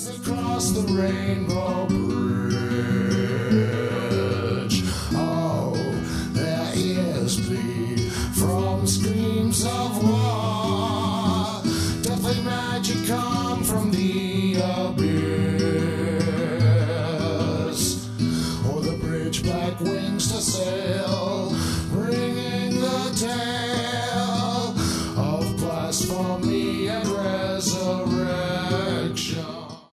Across the rainbow bridge, oh, their ears bleed from screams of war.